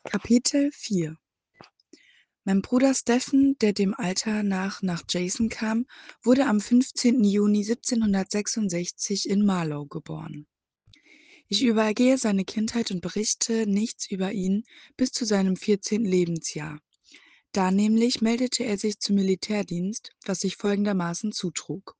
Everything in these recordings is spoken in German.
Kapitel 4. Mein Bruder Stephen, der dem Alter nach Jason kam, wurde am 15. Juni 1766 in Marlow geboren. Ich übergehe seine Kindheit und berichte nichts über ihn bis zu seinem 14. Lebensjahr. Da nämlich meldete er sich zum Militärdienst, was sich folgendermaßen zutrug.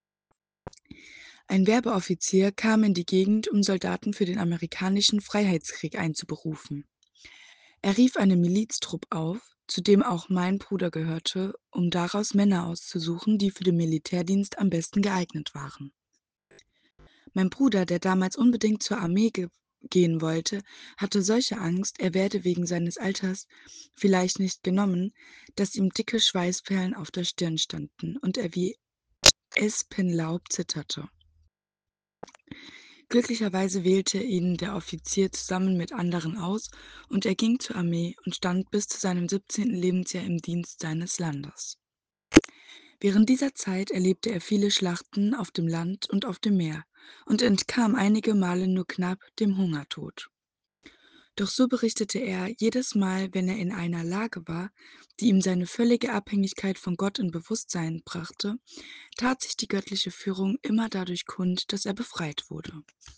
Ein Werbeoffizier kam in die Gegend, um Soldaten für den amerikanischen Freiheitskrieg einzuberufen. Er rief einen Miliztrupp auf, zu dem auch mein Bruder gehörte, um daraus Männer auszusuchen, die für den Militärdienst am besten geeignet waren. Mein Bruder, der damals unbedingt zur Armee gehen wollte, hatte solche Angst, er werde wegen seines Alters vielleicht nicht genommen, dass ihm dicke Schweißperlen auf der Stirn standen und er wie Espenlaub zitterte. Glücklicherweise wählte ihn der Offizier zusammen mit anderen aus und er ging zur Armee und stand bis zu seinem 17. Lebensjahr im Dienst seines Landes. Während dieser Zeit erlebte er viele Schlachten auf dem Land und auf dem Meer und entkam einige Male nur knapp dem Hungertod. Doch so berichtete er, jedes Mal, wenn er in einer Lage war, die ihm seine völlige Abhängigkeit von Gott in Bewusstsein brachte, tat sich die göttliche Führung immer dadurch kund, dass er befreit wurde.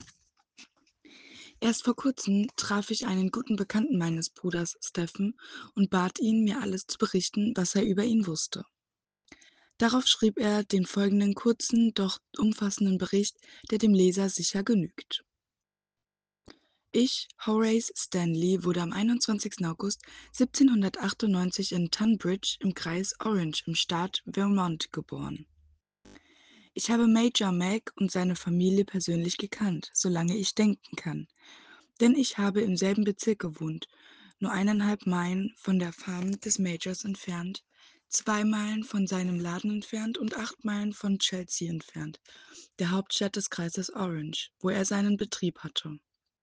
Erst vor kurzem traf ich einen guten Bekannten meines Bruders Stephen und bat ihn, mir alles zu berichten, was er über ihn wusste. Darauf schrieb er den folgenden kurzen, doch umfassenden Bericht, der dem Leser sicher genügt. Ich, Horace Stanley, wurde am 21. August 1798 in Tunbridge im Kreis Orange im Staat Vermont geboren. Ich habe Major Mac und seine Familie persönlich gekannt, solange ich denken kann. Denn ich habe im selben Bezirk gewohnt, nur 1,5 Meilen von der Farm des Majors entfernt, 2 Meilen von seinem Laden entfernt und 8 Meilen von Chelsea entfernt, der Hauptstadt des Kreises Orange, wo er seinen Betrieb hatte.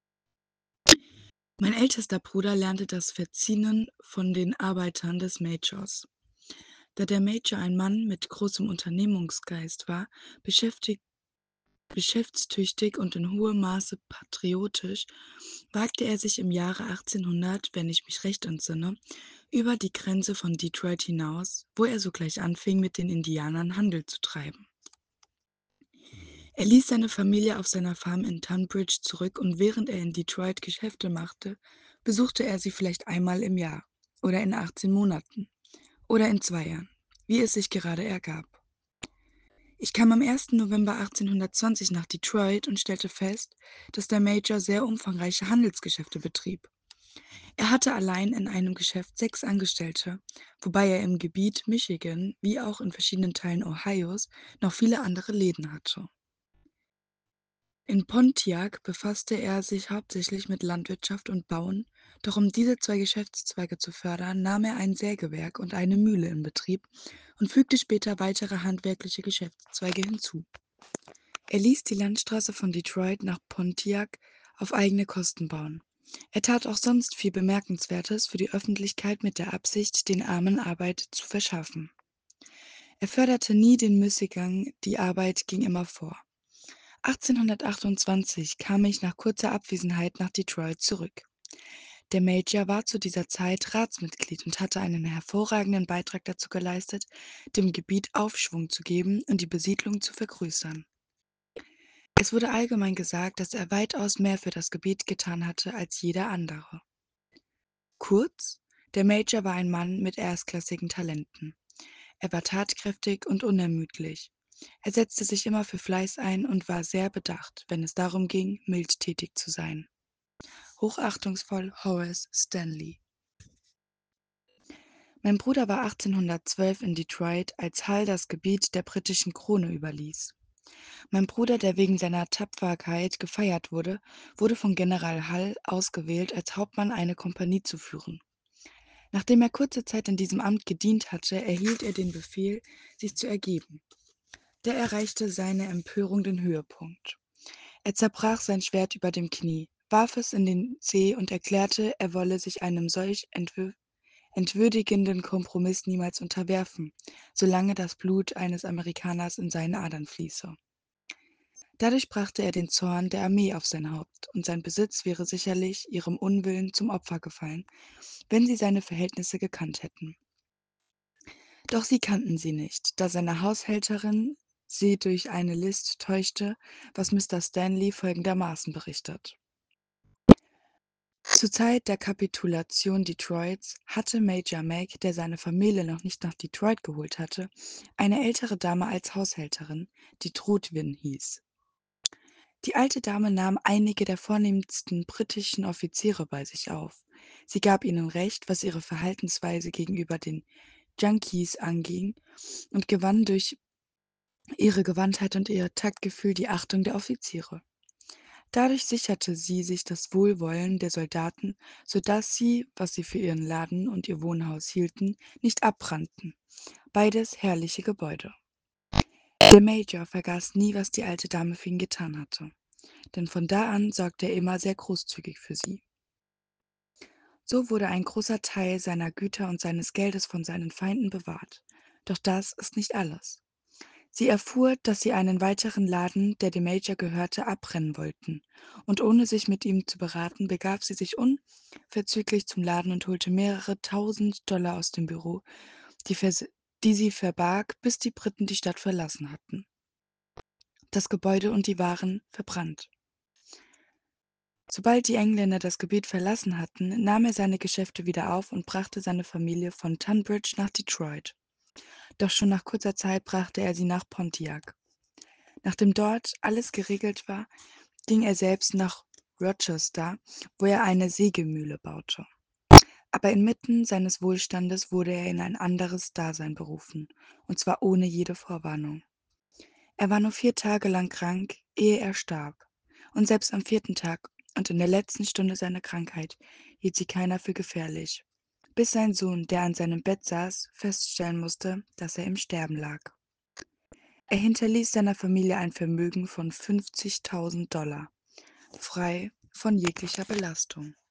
Mein ältester Bruder lernte das Verzinnen von den Arbeitern des Majors. Da der Major ein Mann mit großem Unternehmungsgeist war, geschäftstüchtig und in hohem Maße patriotisch, wagte er sich im Jahre 1800, wenn ich mich recht entsinne, über die Grenze von Detroit hinaus, wo er sogleich anfing, mit den Indianern Handel zu treiben. Er ließ seine Familie auf seiner Farm in Tunbridge zurück und während er in Detroit Geschäfte machte, besuchte er sie vielleicht einmal im Jahr oder in 18 Monaten oder in 2 Jahren, wie es sich gerade ergab. Ich kam am 1. November 1820 nach Detroit und stellte fest, dass der Major sehr umfangreiche Handelsgeschäfte betrieb. Er hatte allein in einem Geschäft 6 Angestellte, wobei er im Gebiet Michigan wie auch in verschiedenen Teilen Ohios noch viele andere Läden hatte. In Pontiac befasste er sich hauptsächlich mit Landwirtschaft und Bauen, doch um diese 2 Geschäftszweige zu fördern, nahm er ein Sägewerk und eine Mühle in Betrieb und fügte später weitere handwerkliche Geschäftszweige hinzu. Er ließ die Landstraße von Detroit nach Pontiac auf eigene Kosten bauen. Er tat auch sonst viel Bemerkenswertes für die Öffentlichkeit mit der Absicht, den Armen Arbeit zu verschaffen. Er förderte nie den Müßiggang, die Arbeit ging immer vor. 1828 kam ich nach kurzer Abwesenheit nach Detroit zurück. Der Major war zu dieser Zeit Ratsmitglied und hatte einen hervorragenden Beitrag dazu geleistet, dem Gebiet Aufschwung zu geben und die Besiedlung zu vergrößern. Es wurde allgemein gesagt, dass er weitaus mehr für das Gebiet getan hatte als jeder andere. Kurz, der Major war ein Mann mit erstklassigen Talenten. Er war tatkräftig und unermüdlich. Er setzte sich immer für Fleiß ein und war sehr bedacht, wenn es darum ging, mildtätig zu sein. Hochachtungsvoll Horace Stanley. Mein Bruder war 1812 in Detroit, als Hull das Gebiet der britischen Krone überließ. Mein Bruder, der wegen seiner Tapferkeit gefeiert wurde, wurde von General Hull ausgewählt, als Hauptmann eine Kompanie zu führen. Nachdem er kurze Zeit in diesem Amt gedient hatte, erhielt er den Befehl, sich zu ergeben. Da erreichte seine Empörung den Höhepunkt. Er zerbrach sein Schwert über dem Knie, warf es in den See und erklärte, er wolle sich einem solch entwürdigenden Kompromiss niemals unterwerfen, solange das Blut eines Amerikaners in seinen Adern fließe. Dadurch brachte er den Zorn der Armee auf sein Haupt, und sein Besitz wäre sicherlich ihrem Unwillen zum Opfer gefallen, wenn sie seine Verhältnisse gekannt hätten. Doch sie kannten sie nicht, da seine Haushälterin sie durch eine List täuschte, was Mr. Stanley folgendermaßen berichtet: Zur Zeit der Kapitulation Detroits hatte Major Mack, der seine Familie noch nicht nach Detroit geholt hatte, eine ältere Dame als Haushälterin, die Trudwyn hieß. Die alte Dame nahm einige der vornehmsten britischen Offiziere bei sich auf. Sie gab ihnen Recht, was ihre Verhaltensweise gegenüber den Yankees anging, und gewann durch ihre Gewandtheit und ihr Taktgefühl die Achtung der Offiziere. Dadurch sicherte sie sich das Wohlwollen der Soldaten, so dass sie, was sie für ihren Laden und ihr Wohnhaus hielten, nicht abbrannten. Beides herrliche Gebäude. Der Major vergaß nie, was die alte Dame für ihn getan hatte, denn von da an sorgte er immer sehr großzügig für sie. So wurde ein großer Teil seiner Güter und seines Geldes von seinen Feinden bewahrt. Doch das ist nicht alles. Sie erfuhr, dass sie einen weiteren Laden, der dem Major gehörte, abbrennen wollten, und ohne sich mit ihm zu beraten, begab sie sich unverzüglich zum Laden und holte mehrere tausend Dollar aus dem Büro, die, die sie verbarg, bis die Briten die Stadt verlassen hatten. Das Gebäude und die Waren verbrannt. Sobald die Engländer das Gebiet verlassen hatten, nahm er seine Geschäfte wieder auf und brachte seine Familie von Tunbridge nach Detroit. Doch schon nach kurzer Zeit brachte er sie nach Pontiac. Nachdem dort alles geregelt war, ging er selbst nach Rochester, wo er eine Sägemühle baute. Aber inmitten seines Wohlstandes wurde er in ein anderes Dasein berufen, und zwar ohne jede Vorwarnung. Er war nur 4 Tage lang krank, ehe er starb, und selbst am 4. Tag und in der letzten Stunde seiner Krankheit hielt sie keiner für gefährlich, bis sein Sohn, der an seinem Bett saß, feststellen musste, dass er im Sterben lag. Er hinterließ seiner Familie ein Vermögen von $50.000, frei von jeglicher Belastung.